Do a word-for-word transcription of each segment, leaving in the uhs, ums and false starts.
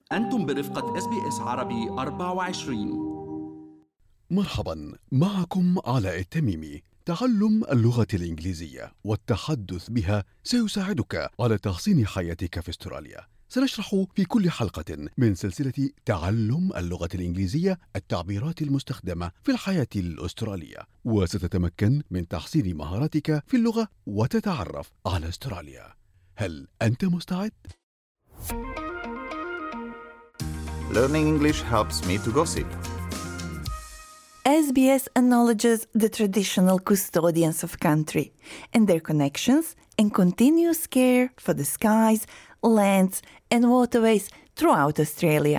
أنتم برفقة إس بي إس عربي أربعة وعشرين. مرحبا، معكم علاء التميمي. تعلم اللغة الإنجليزية والتحدث بها سيساعدك على تحسين حياتك في أستراليا. سنشرح في كل حلقة من سلسلة تعلم اللغة الإنجليزية التعبيرات المستخدمة في الحياة الأسترالية، وستتمكن من تحسين مهاراتك في اللغة وتتعرف على أستراليا. هل أنت مستعد؟ Learning English helps me to gossip. S B S acknowledges the traditional custodians of country and their connections and continuous care for the skies, lands and waterways throughout Australia.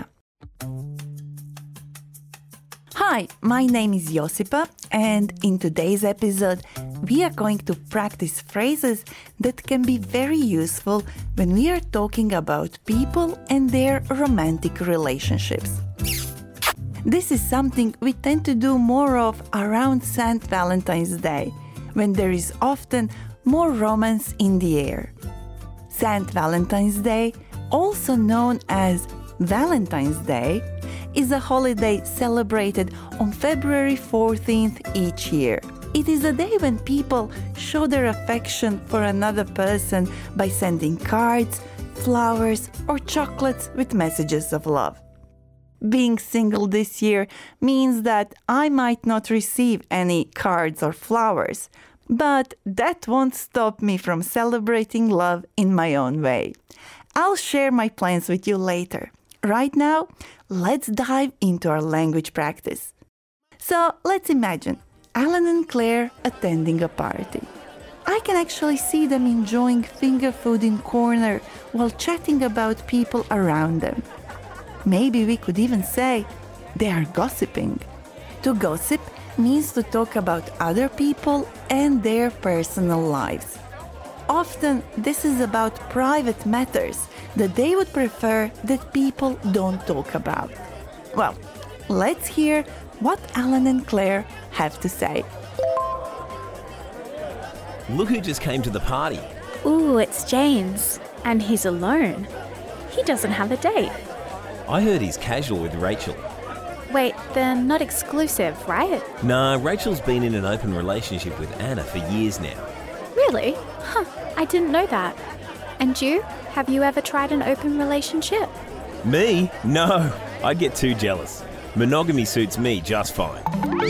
Hi, my name is Josipa, and in today's episode we are going to practice phrases that can be very useful when we are talking about people and their romantic relationships. This is something we tend to do more of around Saint Valentine's Day, when there is often more romance in the air. Saint Valentine's Day, also known as Valentine's Day, is a holiday celebrated on February fourteenth each year. It is a day when people show their affection for another person by sending cards, flowers, or chocolates with messages of love. Being single this year means that I might not receive any cards or flowers, but that won't stop me from celebrating love in my own way. I'll share my plans with you later. Right now, let's dive into our language practice. So let's imagine Alan and Claire attending a party. I can actually see them enjoying finger food in corner while chatting about people around them. Maybe we could even say they are gossiping. To gossip means to talk about other people and their personal lives. Often, this is about private matters that they would prefer that people don't talk about. Well, let's hear what Alan and Claire have to say. Look who just came to the party. Ooh, it's James, and he's alone. He doesn't have a date. I heard he's casual with Rachel. Wait, they're not exclusive, right? Nah, Rachel's been in an open relationship with Anna for years now. Really? Huh, I didn't know that. And you? Have you ever tried an open relationship? Me? No, I'd get too jealous. Monogamy suits me just fine.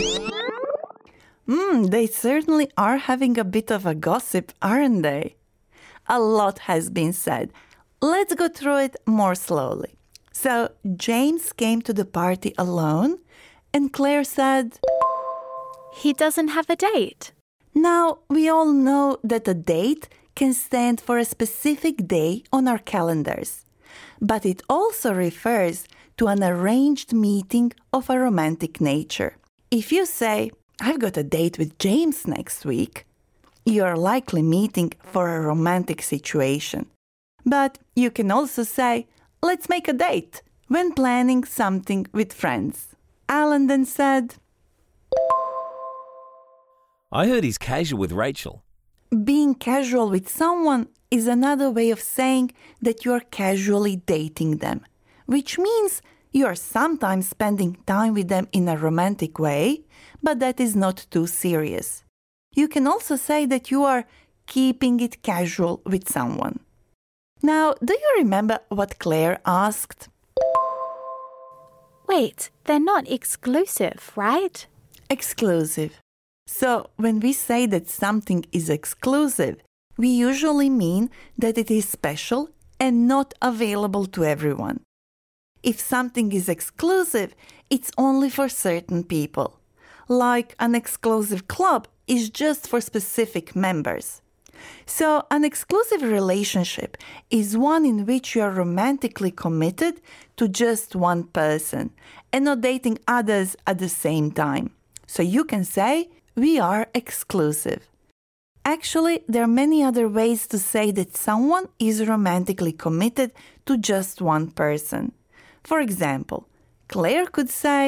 Hmm, they certainly are having a bit of a gossip, aren't they? A lot has been said. Let's go through it more slowly. So, James came to the party alone, and Claire said, He doesn't have a date. Now, we all know that a date can stand for a specific day on our calendars, but it also refers to an arranged meeting of a romantic nature. If you say, I've got a date with James next week, you're likely meeting for a romantic situation. But you can also say, let's make a date when planning something with friends. Alan then said, I heard he's casual with Rachel. Being casual with someone is another way of saying that you're casually dating them, which means you're sometimes spending time with them in a romantic way, but that is not too serious. You can also say that you are keeping it casual with someone. Now, do you remember what Claire asked? Wait, they're not exclusive, right? Exclusive. So, when we say that something is exclusive, we usually mean that it is special and not available to everyone. If something is exclusive, it's only for certain people. Like an exclusive club is just for specific members. So, an exclusive relationship is one in which you are romantically committed to just one person and not dating others at the same time. So, you can say, we are exclusive. Actually, there are many other ways to say that someone is romantically committed to just one person. For example, Claire could say,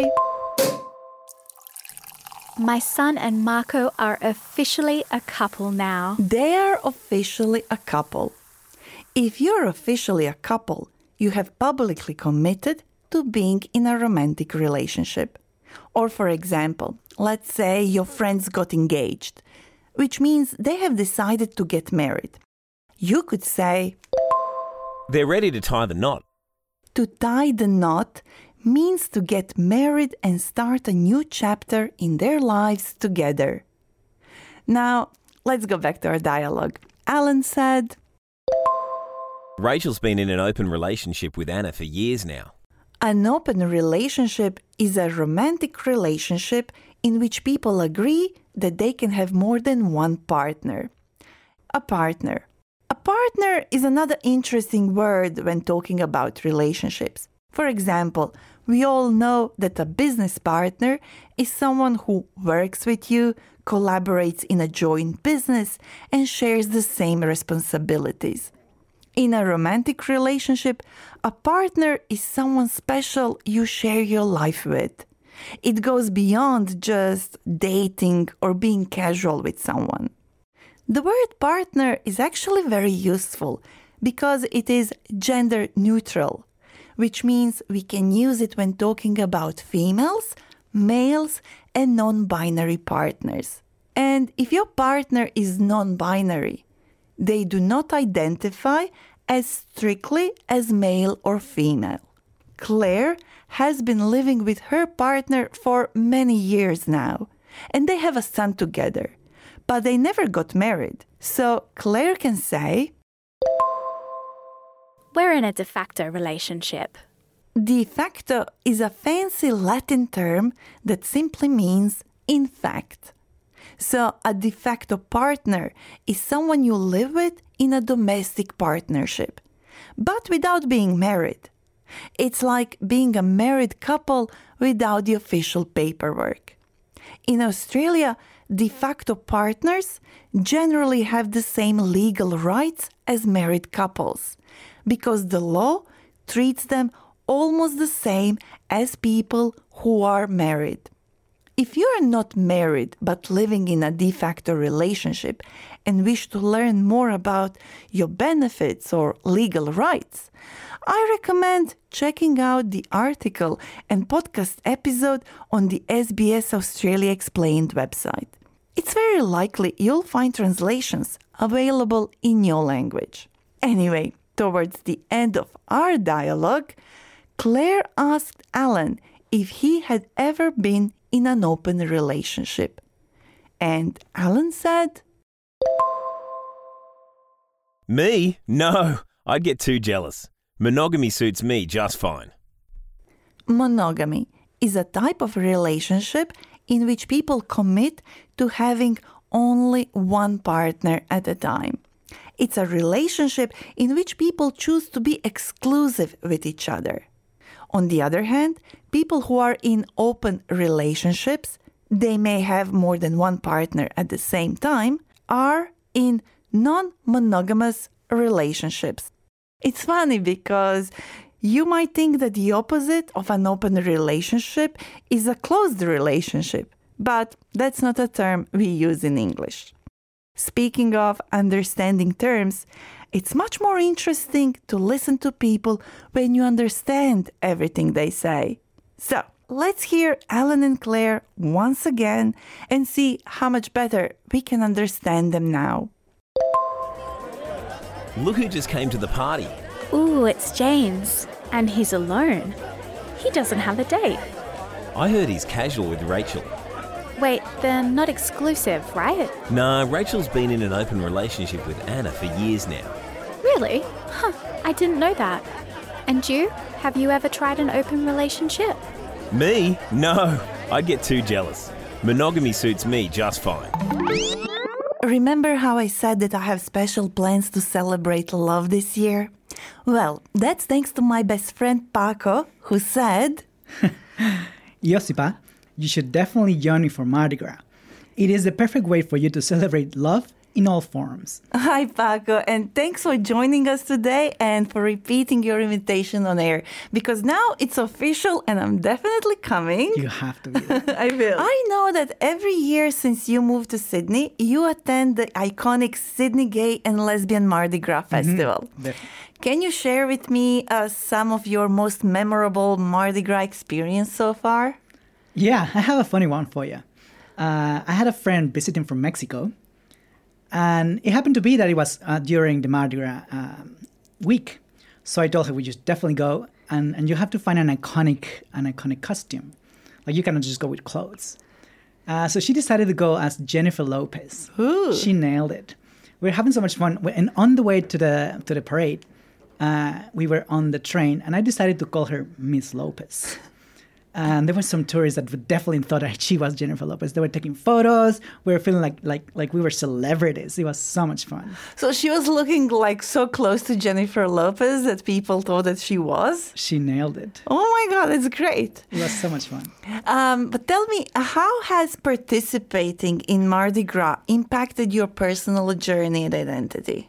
My son and Marco are officially a couple now. They are officially a couple. If you're officially a couple, you have publicly committed to being in a romantic relationship. Or for example, let's say your friends got engaged, which means they have decided to get married. You could say, They're ready to tie the knot. to tie the knot means to get married and start a new chapter in their lives together. Now, let's go back to our dialogue. Alan said, Rachel's been in an open relationship with Anna for years now. an open relationship is a romantic relationship in which people agree that they can have more than one partner. A partner. A partner is another interesting word when talking about relationships. For example, we all know that a business partner is someone who works with you, collaborates in a joint business, and shares the same responsibilities. In a romantic relationship, a partner is someone special you share your life with. It goes beyond just dating or being casual with someone. The word partner is actually very useful because it is gender neutral, which means we can use it when talking about females, males, and non-binary partners. And if your partner is non-binary, they do not identify as strictly as male or female. Claire has been living with her partner for many years now, and they have a son together, but they never got married. So Claire can say, We're in a de facto relationship. de facto is a fancy Latin term that simply means in fact. So a de facto partner is someone you live with in a domestic partnership, but without being married. It's like being a married couple without the official paperwork. In Australia, de facto partners generally have the same legal rights as married couples because the law treats them almost the same as people who are married. If you are not married but living in a de facto relationship and wish to learn more about your benefits or legal rights, I recommend checking out the article and podcast episode on the S B S Australia Explained website. It's very likely you'll find translations available in your language. Anyway, towards the end of our dialogue, Claire asked Alan if he had ever been in an open relationship. And Alan said, Me? No, I'd get too jealous. Monogamy suits me just fine. monogamy is a type of relationship in which people commit to having only one partner at a time. It's a relationship in which people choose to be exclusive with each other. On the other hand, people who are in open relationships, they may have more than one partner at the same time, are in non-monogamous relationships. It's funny because you might think that the opposite of an open relationship is a closed relationship, but that's not a term we use in English. Speaking of understanding terms, it's much more interesting to listen to people when you understand everything they say. So, let's hear Alan and Claire once again and see how much better we can understand them now. Look who just came to the party. Ooh, it's James. And he's alone. He doesn't have a date. I heard he's casual with Rachel. Wait, they're not exclusive, right? Nah, Rachel's been in an open relationship with Anna for years now. Really? Huh, I didn't know that. And you? Have you ever tried an open relationship? Me? No, I'd get too jealous. Monogamy suits me just fine. Remember how I said that I have special plans to celebrate love this year? Well, that's thanks to my best friend Paco, who said, Josipa, you should definitely join me for Mardi Gras. It is the perfect way for you to celebrate love in all forms. Hi, Paco, and thanks for joining us today and for repeating your invitation on air, because now it's official and I'm definitely coming. You have to be there. I will. I know that every year since you moved to Sydney, you attend the iconic Sydney Gay and Lesbian Mardi Gras Festival. Definitely. Can you share with me uh, some of your most memorable Mardi Gras experience so far? Yeah, I have a funny one for you. Uh, I had a friend visiting from Mexico, and it happened to be that it was uh, during the Mardi Gras um, week. So I told her we should definitely go, and, and you have to find an iconic an iconic costume. Like, you cannot just go with clothes. Uh, so she decided to go as Jennifer Lopez. Ooh. She nailed it. We were having so much fun, and on the way to the to the parade, uh, we were on the train, and I decided to call her Miss Lopez. And there were some tourists that would definitely thought that she was Jennifer Lopez. They were taking photos. We were feeling like like like we were celebrities. It was so much fun. So she was looking like so close to Jennifer Lopez that people thought that she was? She nailed it. Oh my God, it's great. It was so much fun. Um, but tell me, how has participating in Mardi Gras impacted your personal journey and identity?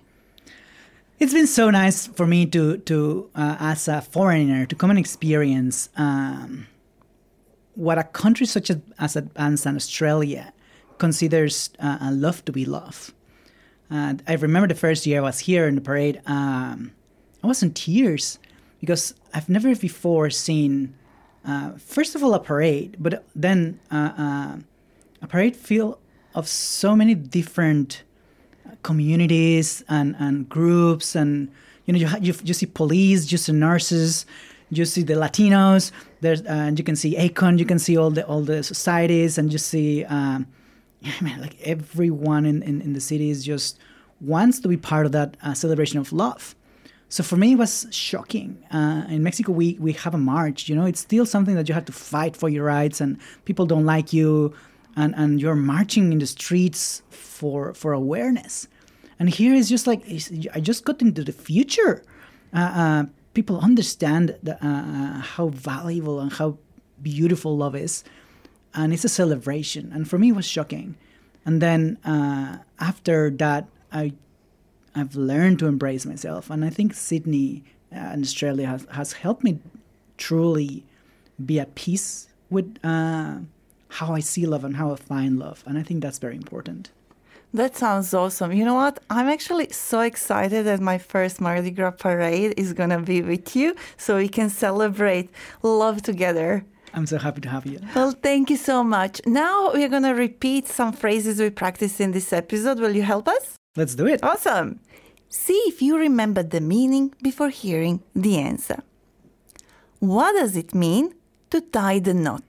It's been so nice for me to, to uh, as a foreigner, to come and experience um, what a country such as, as advanced as Australia considers uh, a love to be love. Uh, I remember the first year I was here in the parade, um, I was in tears because I've never before seen, uh, first of all, a parade, but then uh, uh, a parade filled of so many different communities and, and groups, and you know you, you you see police, you see nurses, you see the Latinos. There's uh, and you can see A C O N, you can see all the all the societies, and you see um, I mean, like everyone in, in, in the city is just wants to be part of that uh, celebration of love. So for me, it was shocking. Uh, in Mexico, we we have a march. You know, it's still something that you have to fight for your rights, and people don't like you, and, and you're marching in the streets for for awareness. And here is just like, I just got into the future. Uh, uh, people understand the, uh, how valuable and how beautiful love is. And it's a celebration. And for me, it was shocking. And then uh, after that, I, I've learned to embrace myself. And I think Sydney uh, and Australia has, has helped me truly be at peace with uh, how I see love and how I find love. And I think that's very important. That sounds awesome. You know what? I'm actually so excited that my first Mardi Gras parade is going to be with you so we can celebrate love together. I'm so happy to have you. Well, thank you so much. Now we're going to repeat some phrases we practiced in this episode. Will you help us? Let's do it. Awesome. See if you remember the meaning before hearing the answer. What does it mean to tie the knot?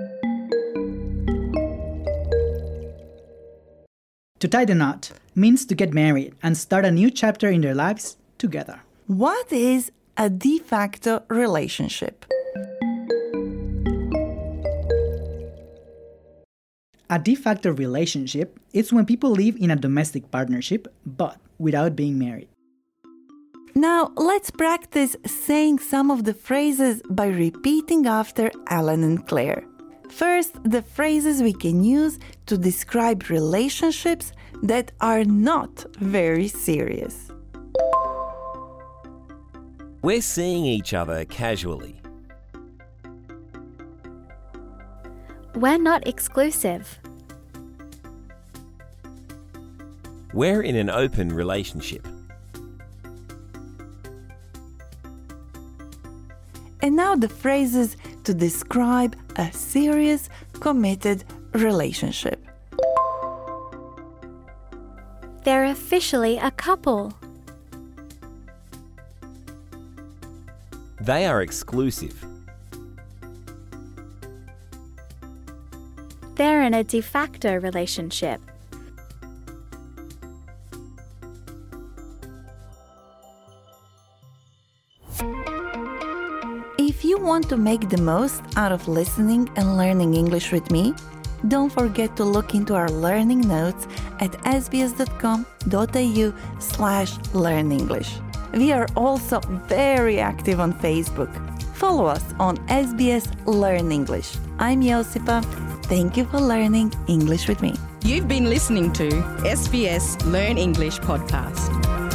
To tie the knot means to get married and start a new chapter in their lives together. What is a de facto relationship? A de facto relationship is when people live in a domestic partnership but without being married. Now let's practice saying some of the phrases by repeating after Alan and Claire. First, the phrases we can use to describe relationships that are not very serious. We're seeing each other casually. We're not exclusive. We're in an open relationship. And now the phrases to describe a serious, committed relationship. They're officially a couple. They are exclusive. They're in a de facto relationship. If you want to make the most out of listening and learning English with me, don't forget to look into our learning notes at sbs.com.au slash learn English. We are also very active on Facebook. Follow us on S B S Learn English. I'm Josipa. Thank you for learning English with me. You've been listening to S B S Learn English podcast.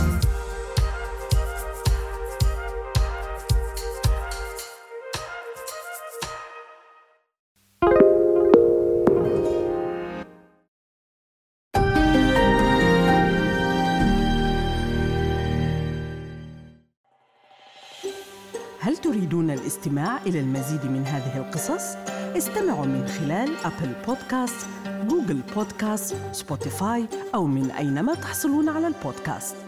هل تريدون الاستماع إلى المزيد من هذه القصص؟ استمعوا من خلال أبل بودكاست، جوجل بودكاست، سبوتيفاي أو من أينما تحصلون على البودكاست.